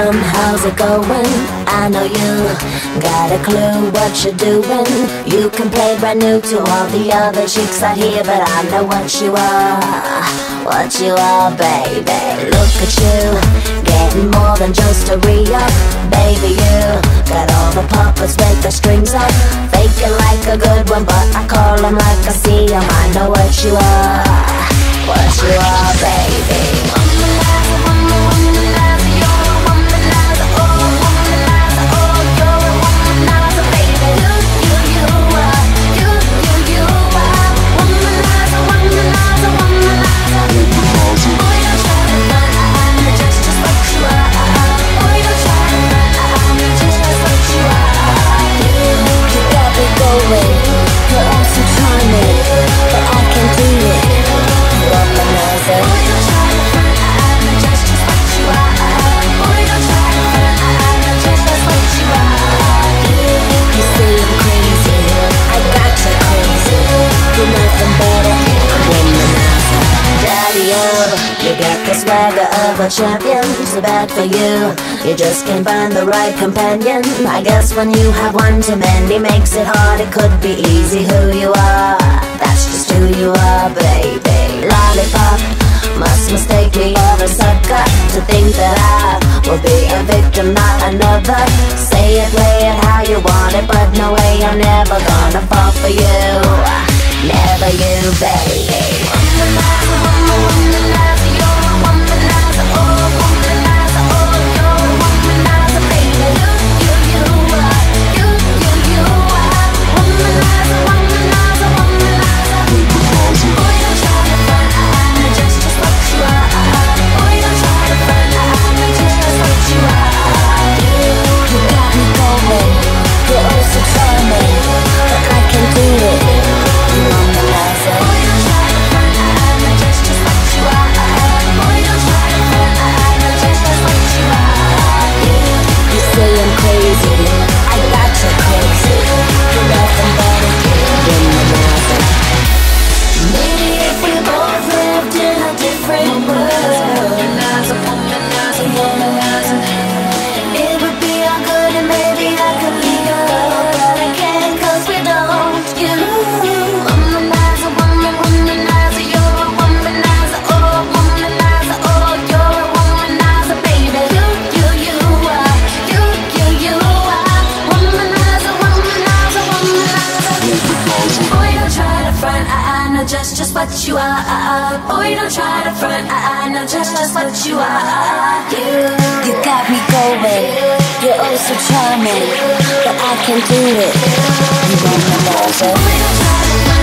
how's it going? I know you got a clue what you're doing. You can play brand new to all the other chicks out here, but I know what you are, baby. Look at you, getting more than just a re-up. Baby, you got all the puppets with the strings up. Faking like a good one, but I call them like I see them. I know what you are, baby. Womanizer, womanizer, you're a womanizer, oh, womanizer, oh, you're a womanizer, baby. You are, you are. Womanizer, womanizer, womanizer. Boy, don't try to run, I'm just what you are. Boy, don't try to run, I'm just what you are. You got me going, you're awesome charming, but I can't do it. Womanizer. Boy, don't try to run, I'm just what you are. Boy, don't try to run, I'm just what you are. You say I'm crazy, I got you crazy. You're nothing better, womanizer. Daddy-o, you got the swagger of a champion. So bad for you, you just can't find the right companion. I guess when you have one too many makes it hard. It could be easy who you are, that's just who you are, baby. Lollipop, must mistake me for a sucker to think that I will be a victim, not another. Say it, play it how you want it, but no way I'm never gonna fall for you. Never you, baby. Womanizer, womanizer, you're a womanizer, oh, womanizer, oh, you're a womanizer, baby. You are, you are. Womanizer, womanizer, womanizer. Boy, don't try to run, I'm just what you are. Boy, don't try to run, I'm just what you are. You got me going, you're oh so charming, but I can't do it. Womanizer. Boy, don't try to run, I'm just what you are. Boy, don't try to run, I'm just what you are. You say I'm crazy, I got you crazy. You're nothing but a womanizer. Maybe if we both lived in a different world, womanizer, womanizer, womanizer, it would be all good and maybe I could leave you, but I can't 'cause we don't. You womanizer, womanizer, you're a womanizer, oh, womanizer, oh, you're a womanizer, baby. You are, you are. Womanizer, womanizer, womanizer. Boy, don't try to front, I know just what you are. Boy, don't try to front, I know just what you are. You got me going, you're oh so charming, but I can't do it. You womanizer. Boy, don't try to front.